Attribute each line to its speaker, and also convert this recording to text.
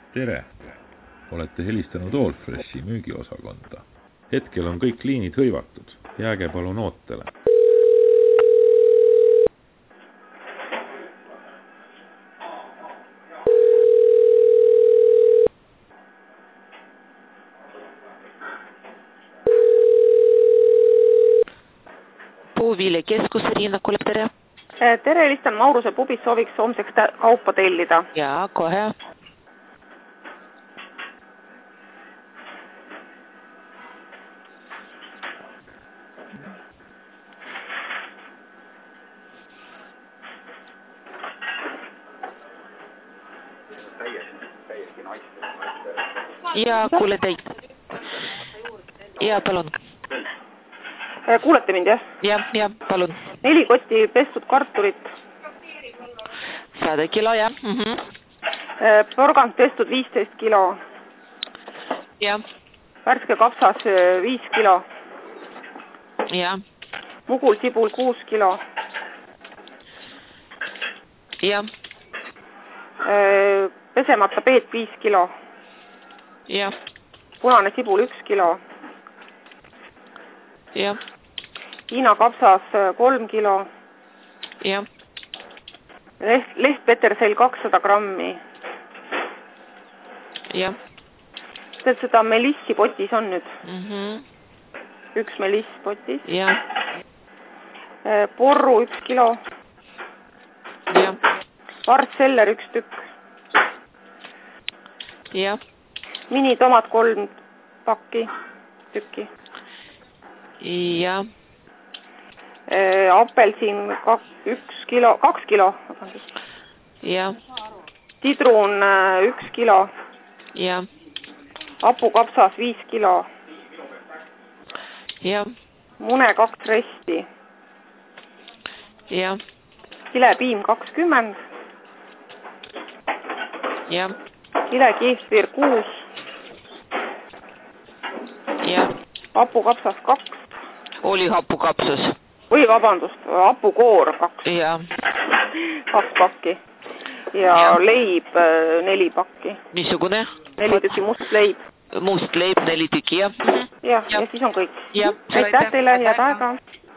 Speaker 1: Tere! Olete helistanud Allfreshi müügiosakonda. Hetkel on kõik liinid hõivatud. Jääge palun ootele.
Speaker 2: Puuviljekeskus Riina Kulep, tere.
Speaker 3: Tere, helistan Mauruse pubis, sooviks homseks kaupa tellida.
Speaker 2: Jaa, kohe. Jaa, kuule teid. Jaa, palun.
Speaker 3: Kuulete mind, jah?
Speaker 2: Jah, palun.
Speaker 3: 4 kotti pestud kartulit.
Speaker 2: 100 kilo, jah.
Speaker 3: Porgand pestud 15 kilo.
Speaker 2: Jah.
Speaker 3: Värske kapsas 5 kilo.
Speaker 2: Jah.
Speaker 3: Mugul sibul 6 kilo.
Speaker 2: Jah.
Speaker 3: Pesemata peet 5 kilo.
Speaker 2: Jah.
Speaker 3: Punane sibul 1 kilo.
Speaker 2: Jah.
Speaker 3: Hiina kapsas 3 kilo.
Speaker 2: Jah.
Speaker 3: Leht petersell 200 grammi.
Speaker 2: Jah.
Speaker 3: Seda melissi potis on nüüd. Üks meliss potis.
Speaker 2: Jah.
Speaker 3: Porru 1 kilo.
Speaker 2: Jah.
Speaker 3: Vartseller 1 tükk.
Speaker 2: Jah.
Speaker 3: Minitomat 3 tükki.
Speaker 2: Jah.
Speaker 3: Apelsin 2 kilo.
Speaker 2: Jah.
Speaker 3: Sidrun 1 kilo.
Speaker 2: Jah.
Speaker 3: Hapukapsas 5 kilo.
Speaker 2: Jah.
Speaker 3: Mune 2 resti.
Speaker 2: Jah.
Speaker 3: Kilepiim 20.
Speaker 2: Jah.
Speaker 3: Kilekiifir 6.
Speaker 2: Jah.
Speaker 3: Hapukapsas 2.
Speaker 2: Oli hapukapsas.
Speaker 3: Või vabandust, hapukoor 2.
Speaker 2: Jah.
Speaker 3: 2 pakki. Ja leib 4 pakki.
Speaker 2: Missugune?
Speaker 3: 4 tükki must leib.
Speaker 2: Must leib 4 tükki, jah.
Speaker 3: Ja siis on kõik.
Speaker 2: Jah.
Speaker 3: Aitäh teile, head aega.